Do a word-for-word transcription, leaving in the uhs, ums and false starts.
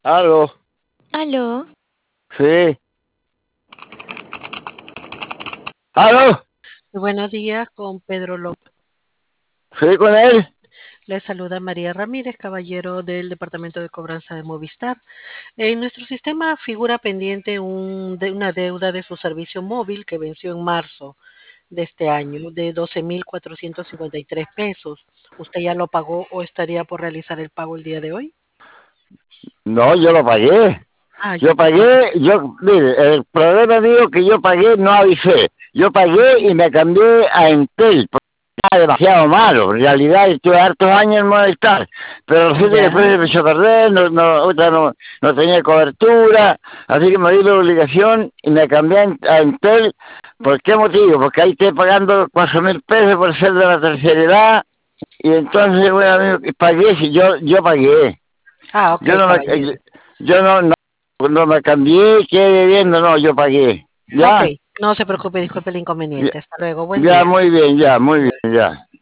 Aló, Aló, sí. Aló, Buenos días, con Pedro López. sí con él. Le saluda María Ramírez, caballero del Departamento de Cobranza de Movistar. En nuestro sistema figura pendiente un- de una deuda de su servicio móvil que venció en marzo de este año de doce mil cuatrocientos cincuenta y tres pesos. ¿Usted ya lo pagó o estaría por realizar el pago el día de hoy? No, yo lo pagué. Ah, ya Yo pagó. pagué, yo, mire, el problema mío que yo pagué no avisé. Yo pagué y me cambié a Entel, porque era demasiado malo. En realidad estuve hartos años en Movistar, pero resulta que después Ya. se me echó a perder, no, no, otra no, no tenía cobertura, así que me di la obligación y me cambié a En- a Entel. ¿Por qué motivo? Porque ahí estoy pagando cuatro mil pesos por ser de la tercera edad, y entonces, bueno, amigo, pagué, si yo, yo pagué. Ah, ok, Yo no me, caballero. yo no, no, no me cambié, quedé viendo, no, yo pagué. Ok, Ya, no se preocupe, disculpe el ya, inconveniente. Hasta luego, buen ya, día. muy bien, ya, muy bien, ya.